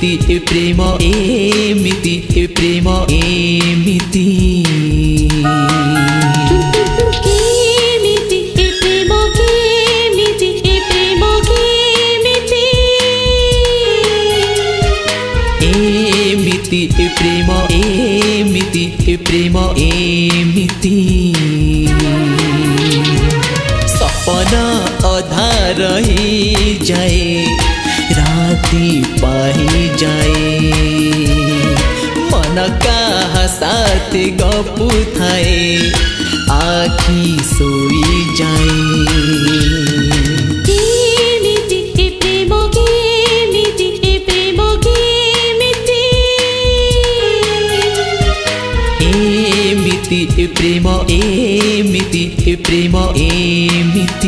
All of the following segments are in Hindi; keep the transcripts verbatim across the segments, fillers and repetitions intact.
एमिति प्रेम एमिति प्रेम एमिति प्रेम एमिति प्रेम एमिति सपना अधा रही जाए राती पाही जाए मन का साथ गपु थाए आखी सोई जाए प्रेम एमिति प्रेम एमिति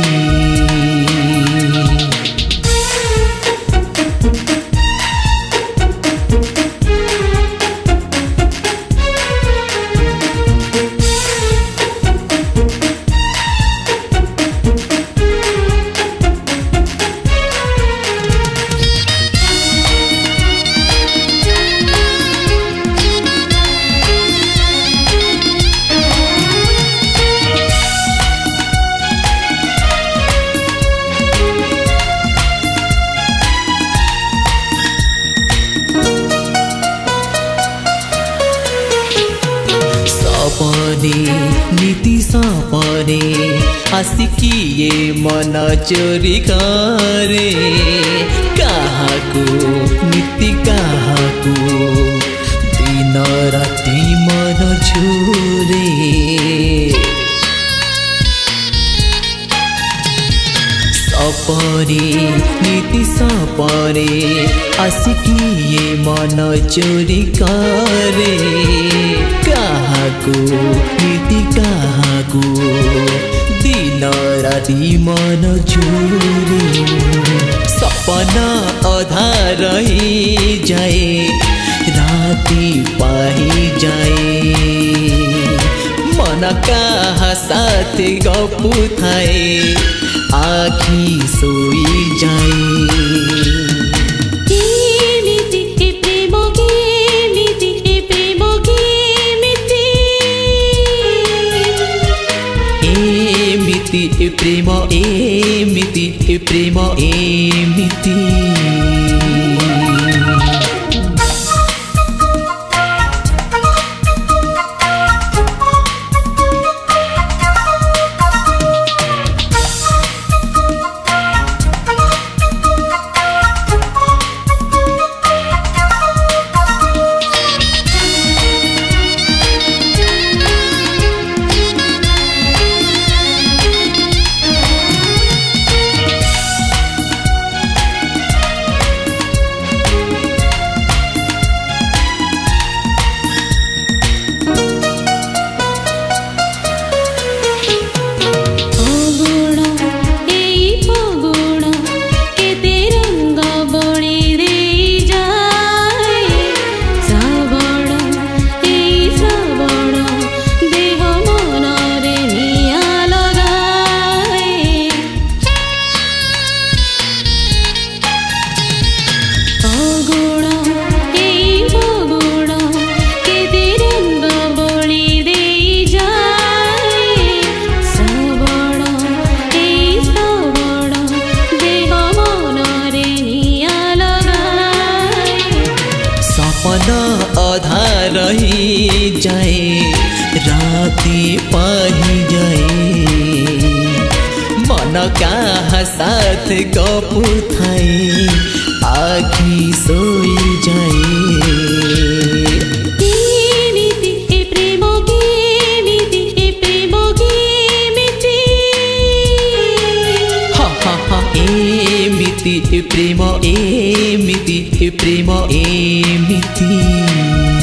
नीति सपने आसिकिए मन चोरी करे कहाँ को नीति कहाँ को दिन राति मन झूरे सपने नीति सपने आसिकिए मन चोरी करे कहाँ को नीति कहाँ को दिन राति मन झूरे सपना अधा रही जाए राति पाही जाए मन का साथ गपु थाए आखी सोई जाए प्रेम एमिति प्रेम एमिति अधा रही जाए राती पाही जाए मन का साथ गपु थाए आखी सोई जाए एमिति प्रेम एमिति प्रेम एमिति।